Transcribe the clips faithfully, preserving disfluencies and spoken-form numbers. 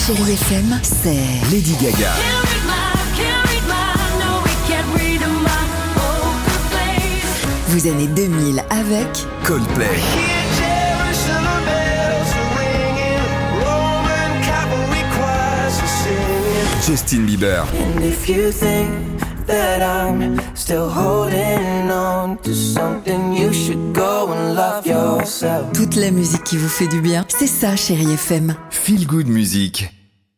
Chérie F M, c'est Lady Gaga. Vos années deux mille avec Coldplay. Justin Bieber. And if you think that I'm still holding on to something, you should go and love yourself. toute la musique qui vous fait du bien. C'est ça, Chérie F M. Feel Good Music.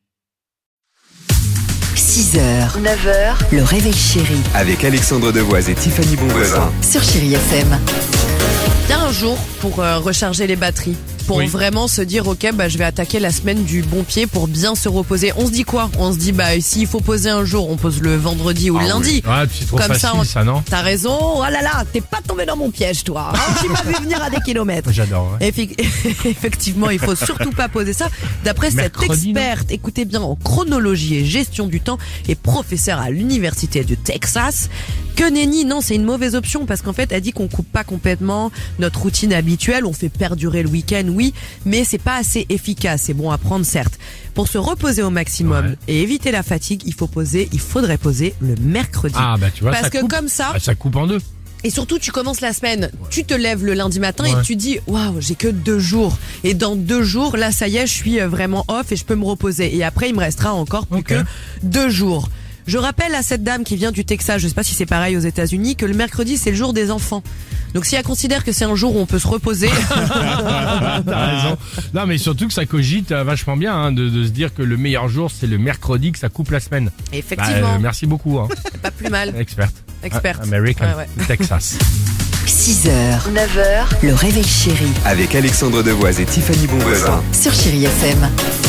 six heures, neuf heures, le réveil chéri Avec Alexandre Devoise et Tiffany Bonvoisin. sur Chérie F M. Il y a un jour pour euh, recharger les batteries, pour Oui. vraiment se dire ok bah je vais attaquer la semaine du bon pied pour bien se reposer. On se dit quoi? On se dit bah s'il faut poser un jour, on pose le vendredi ou le Ah lundi. oui. Ouais, puis c'est trop Comme facile ça, on- ça, non? T'as raison. Oh là là, t'es pas tombé dans mon piège toi. Hein, tu m'as vu venir à des kilomètres. J'adore. Ouais. Effi- Effectivement, il faut surtout pas poser ça. D'après cette Mercredi, non experte, écoutez bien, en chronologie et gestion du temps et professeure à l'université du Texas, que nenni, non, c'est une mauvaise option parce qu'en fait, elle dit qu'on coupe pas complètement notre routine habituelle, on fait perdurer le week-end, oui, mais c'est pas assez efficace. C'est bon à prendre, certes. Pour se reposer au maximum Ouais. et éviter la fatigue, il faut poser, il faudrait poser le mercredi. Ah bah tu vois, parce ça que coupe. comme ça, Ah, ça coupe en deux. et surtout, tu commences la semaine, tu te lèves le lundi matin Ouais. et tu dis waouh, j'ai que deux jours. Et dans deux jours, là, ça y est, je suis euh, vraiment off et je peux me reposer. Et après, il me restera encore plus Ok. que deux jours. Je rappelle à cette dame qui vient du Texas, je sais pas si c'est pareil aux États-Unis, que le mercredi c'est le jour des enfants. Donc si elle considère que c'est un jour où on peut se reposer, T'as raison. Non mais surtout que ça cogite euh, vachement bien hein, de, de se dire que le meilleur jour c'est le mercredi, que ça coupe la semaine. Bah, effectivement, euh, merci beaucoup, hein. c'est pas plus mal. Experte. Experte. American. Ouais, ouais. Texas. six heures, neuf heures, le réveil chéri Avec Alexandre Devoise et Tiffany Bonvoisin. sur Chérie F M.